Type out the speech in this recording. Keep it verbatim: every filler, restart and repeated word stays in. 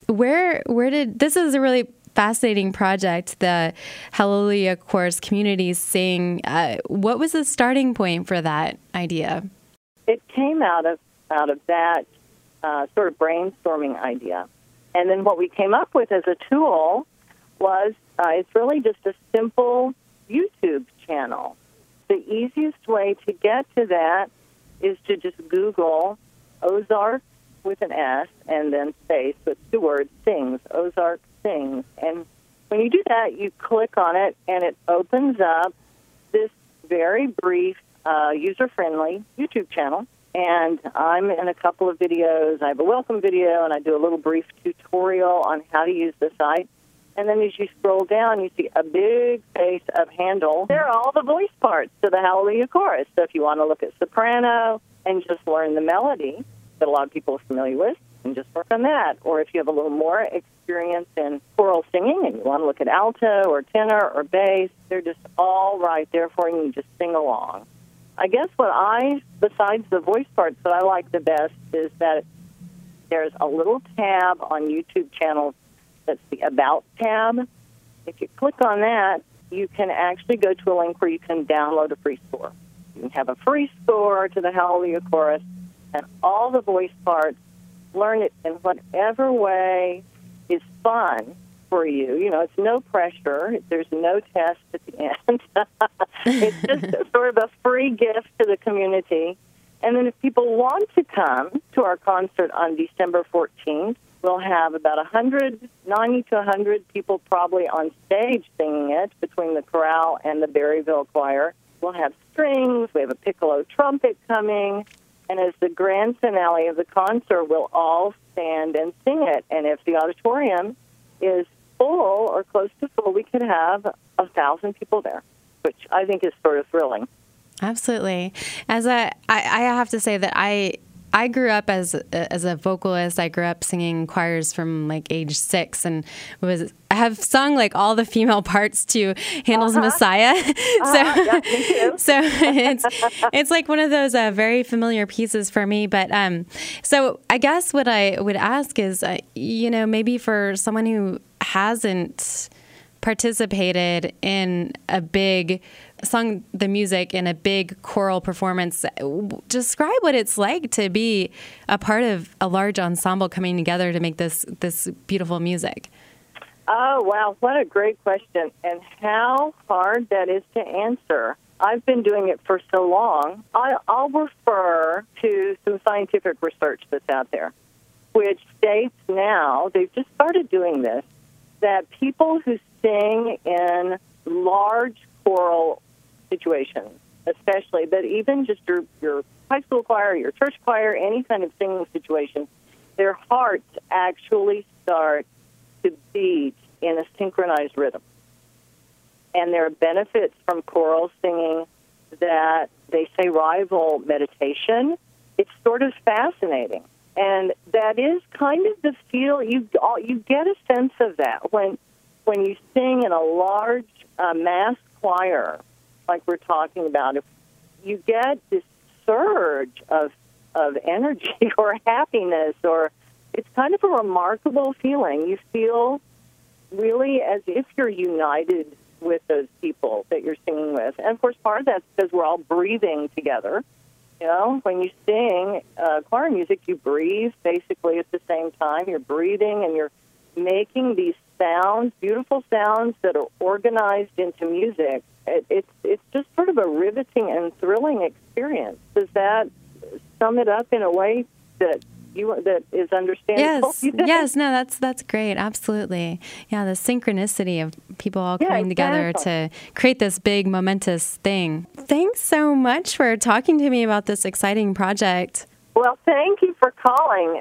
where where did this is a really fascinating project, the Hallelujah Chorus Community Sing. Uh, what was the starting point for that idea? It came out of out of that uh, sort of brainstorming idea. And then what we came up with as a tool was, uh, it's really just a simple YouTube channel. The easiest way to get to that is to just Google Ozark with an S and then space, with two words, Sings, Ozark Sings. And when you do that, you click on it, and it opens up this very brief, uh, user-friendly YouTube channel. And I'm in a couple of videos. I have a welcome video, and I do a little brief tutorial on how to use the site. And then as you scroll down, you see a big face of Handel. There are all the voice parts to the Hallelujah Chorus. So if you want to look at soprano and just learn the melody that a lot of people are familiar with, and just work on that. Or if you have a little more experience in choral singing and you want to look at alto or tenor or bass, they're just all right there for you, and you just sing along. I guess what I, besides the voice parts that I like the best, is that there's a little tab on YouTube channels that's the About tab. If you click on that, you can actually go to a link where you can download a free score. You can have a free score to the Hallelujah Chorus, and all the voice parts, learn it in whatever way is fun for you. You know, it's no pressure. There's no test at the end. It's just sort of a free gift to the community. And then if people want to come to our concert on December fourteenth, we'll have about one hundred, ninety to one hundred people probably on stage singing it between the chorale and the Berryville Choir. We'll have strings. We have a piccolo trumpet coming. And as the grand finale of the concert, we'll all stand and sing it. And if the auditorium is full or close to full, we could have a thousand people there, which I think is sort of thrilling. Absolutely. As a, I, I have to say that I I grew up as as a vocalist. I grew up singing choirs from like age six, and was I have sung like all the female parts to Handel's uh-huh. Messiah. Uh-huh. so yeah, me too. so it's it's like one of those uh, very familiar pieces for me. But um, so I guess what I would ask is, uh, you know, maybe for someone who hasn't participated in a big, sung the music in a big choral performance, describe what it's like to be a part of a large ensemble coming together to make this this beautiful music. Oh, wow. What a great question, and how hard that is to answer. I've been doing it for so long. I, I'll refer to some scientific research that's out there, which states now, they've just started doing this, that people who sing in large choral situations, especially, but even just your, your high school choir, your church choir, any kind of singing situation, their hearts actually start to beat in a synchronized rhythm. And there are benefits from choral singing that they say rival meditation. It's sort of fascinating. And that is kind of the feel, you you get a sense of that when when you sing in a large uh, mass choir, like we're talking about. If you get this surge of of energy or happiness, or it's kind of a remarkable feeling. You feel really as if you're united with those people that you're singing with. And, of course, part of that's because we're all breathing together. You know, when you sing uh, choir music, you breathe basically at the same time. You're breathing and you're making these sounds, beautiful sounds that are organized into music. It, it's it's just sort of a riveting and thrilling experience. Does that sum it up in a way that you that is understandable? Yes, yes, no, that's that's great, absolutely. Yeah, the synchronicity of people all coming yeah, together exactly. to create this big momentous thing. Thanks so much for talking to me about this exciting project. Well, thank you for calling.